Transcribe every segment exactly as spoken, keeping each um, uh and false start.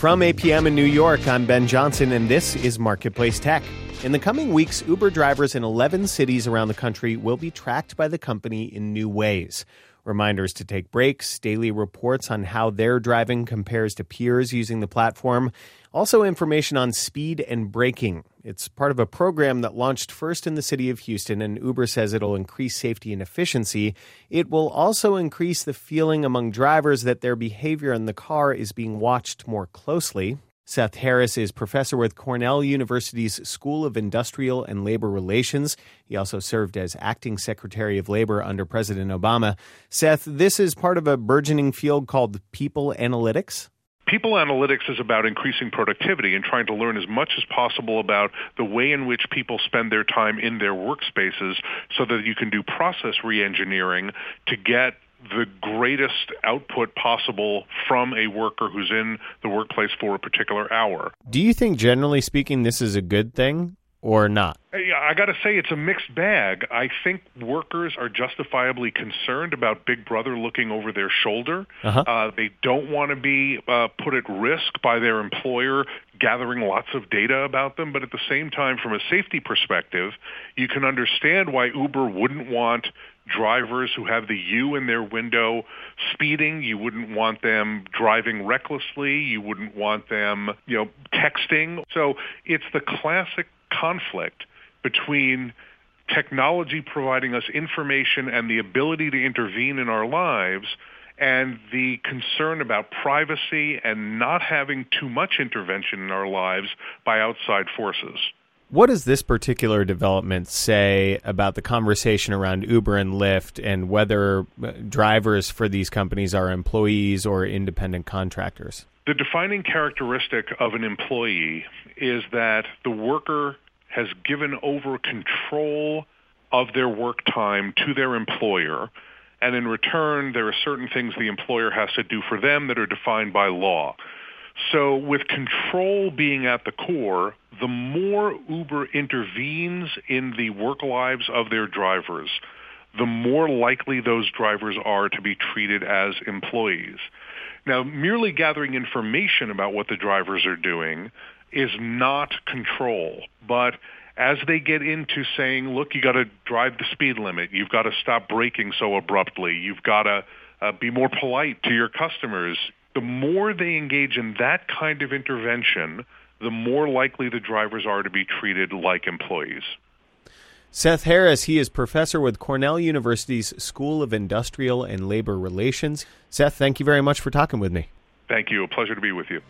From A P M in New York, I'm Ben Johnson, and this is Marketplace Tech. In the coming weeks, Uber drivers in eleven cities around the country will be tracked by the company in new ways. Reminders to take breaks, daily reports on how their driving compares to peers using the platform, also information on speed and braking. It's part of a program that launched first in the city of Houston, and Uber says it'll increase safety and efficiency. It will also increase the feeling among drivers that their behavior in the car is being watched more closely. Seth Harris is professor with Cornell University's School of Industrial and Labor Relations. He also served as acting Secretary of Labor under President Obama. Seth, this is part of a burgeoning field called people analytics. People analytics is about increasing productivity and trying to learn as much as possible about the way in which people spend their time in their workspaces so that you can do process reengineering to get the greatest output possible from a worker who's in the workplace for a particular hour. Do you think, generally speaking, this is a good thing or not? I got to say it's a mixed bag. I think workers are justifiably concerned about Big Brother looking over their shoulder. Uh-huh. Uh, they don't want to be uh, put at risk by their employer gathering lots of data about them. But at the same time, from a safety perspective, you can understand why Uber wouldn't want drivers who have the U in their window speeding. You wouldn't want them driving recklessly. You wouldn't want them, you know, texting. So it's the classic conflict between technology providing us information and the ability to intervene in our lives and the concern about privacy and not having too much intervention in our lives by outside forces. What does this particular development say about the conversation around Uber and Lyft and whether drivers for these companies are employees or independent contractors? The defining characteristic of an employee is that the worker has given over control of their work time to their employer, and in return, there are certain things the employer has to do for them that are defined by law. So with control being at the core, the more Uber intervenes in the work lives of their drivers, the more likely those drivers are to be treated as employees. Now, merely gathering information about what the drivers are doing is not control. But as they get into saying, look, you got to drive the speed limit, you've got to stop braking so abruptly, you've got to uh, be more polite to your customers, the more they engage in that kind of intervention, the more likely the drivers are to be treated like employees. Seth Harris, he is professor with Cornell University's School of Industrial and Labor Relations. Seth, thank you very much for talking with me. Thank you. A pleasure to be with you.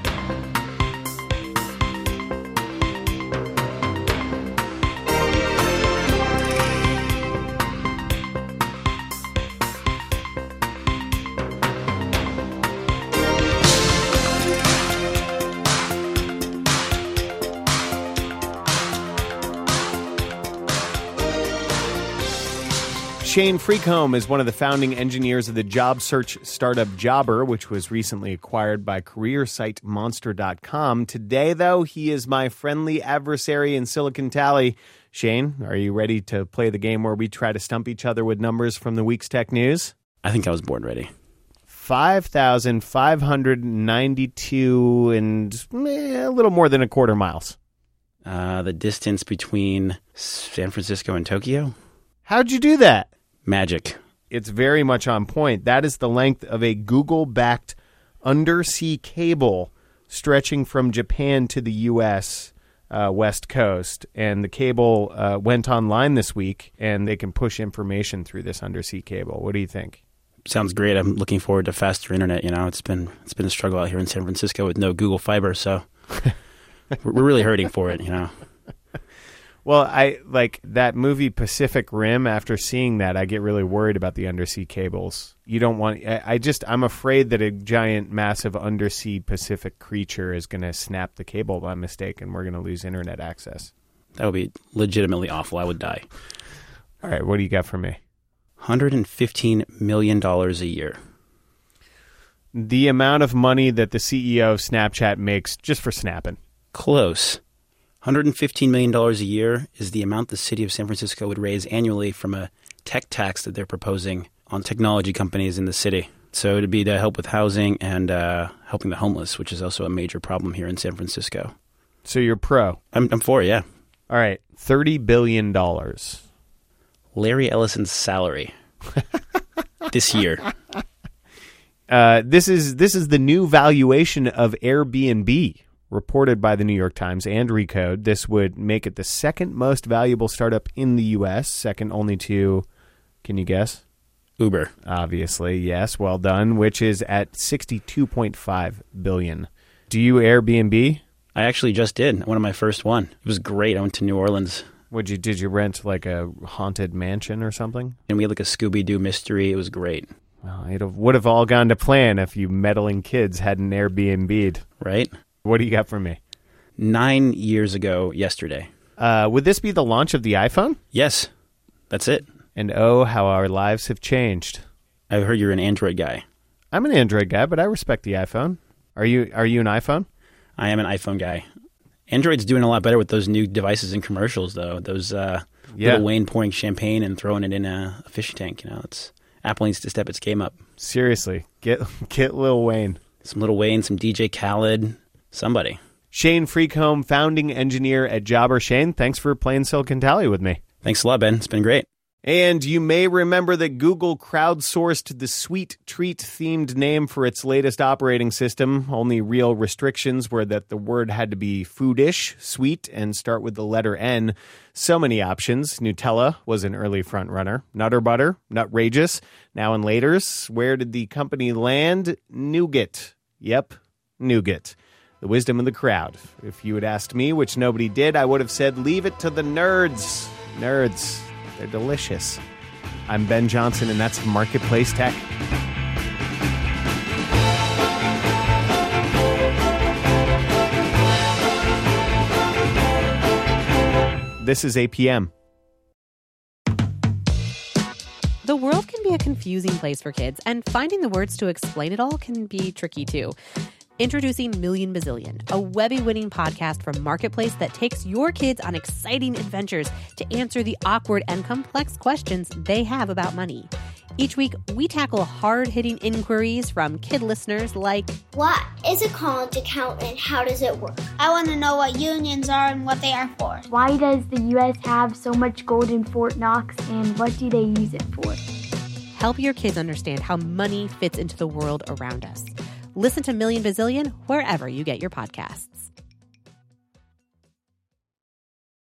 Shane Freecombe is one of the founding engineers of the job search startup Jobber, which was recently acquired by career site monster dot com. Today, though, he is my friendly adversary in Silicon Valley. Shane, are you ready to play the game where we try to stump each other with numbers from the week's tech news? I think I was born ready. five thousand five hundred ninety-two and eh, a little more than a quarter miles. Uh, the distance between San Francisco and Tokyo? How'd you do that? Magic. It's very much on point. That is the length of a Google-backed undersea cable stretching from Japan to the U S uh, West Coast. And the cable uh, went online this week, and they can push information through this undersea cable. What do you think? Sounds great. I'm looking forward to faster internet. You know, it's been it's been a struggle out here in San Francisco with no Google Fiber, so we're really hurting for it, you know. Well, I like that movie Pacific Rim. After seeing that, I get really worried about the undersea cables. You don't want. I, I just. I'm afraid that a giant, massive undersea Pacific creature is going to snap the cable by mistake, and we're going to lose internet access. That would be legitimately awful. I would die. All right, what do you got for me? one hundred fifteen million dollars a year. The amount of money that the C E O of Snapchat makes just for snapping. Close. one hundred fifteen million dollars a year is the amount the city of San Francisco would raise annually from a tech tax that they're proposing on technology companies in the city. So it'd be to help with housing and uh, helping the homeless, which is also a major problem here in San Francisco. So you're pro. I'm, I'm for it, yeah. All right, thirty billion dollars. Larry Ellison's salary this year. Uh, this is this is the new valuation of Airbnb, reported by the New York Times and Recode. This would make it the second most valuable startup in the U S, second only to, can you guess? Uber. Obviously, yes, well done, which is at sixty-two point five billion dollars. Do you Airbnb? I actually just did. One of my first one. It was great. I went to New Orleans. Would you did you rent like a haunted mansion or something? And we had like a Scooby-Doo mystery. It was great. Well, it would have all gone to plan if you meddling kids hadn't Airbnb'd. Right? What do you got for me? Nine years ago yesterday. Uh, would this be the launch of the iPhone? Yes. That's it. And oh, how our lives have changed. I heard you're an Android guy. I'm an Android guy, but I respect the iPhone. Are you Are you an iPhone? I am an iPhone guy. Android's doing a lot better with those new devices and commercials, though. Those uh, yeah. Little Wayne pouring champagne and throwing it in a, a fish tank. You know, it's Apple needs to step its game up. Seriously, get get Lil Wayne. Some Lil Wayne, some D J Khaled, somebody. Shane Freecombe, founding engineer at Jobber. Shane, thanks for playing Silicon Tally with me. Thanks a lot, Ben. It's been great. And you may remember that Google crowdsourced the Sweet Treat-themed name for its latest operating system. Only real restrictions were that the word had to be foodish, sweet, and start with the letter N. So many options. Nutella was an early frontrunner. Nutter Butter, Nutrageous. Now in laters, where did the company land? Nougat. Yep, Nougat. The wisdom of the crowd. If you had asked me, which nobody did, I would have said, leave it to the nerds. Nerds. They're delicious. I'm Ben Johnson, and that's Marketplace Tech. This is A P M. The world can be a confusing place for kids, and finding the words to explain it all can be tricky too. Introducing Million Bazillion, a Webby-winning podcast from Marketplace that takes your kids on exciting adventures to answer the awkward and complex questions they have about money. Each week, we tackle hard-hitting inquiries from kid listeners like, what is a college account and how does it work? I want to know what unions are and what they are for. Why does the U S have so much gold in Fort Knox, and what do they use it for? Help your kids understand how money fits into the world around us. Listen to Million Bazillion wherever you get your podcasts.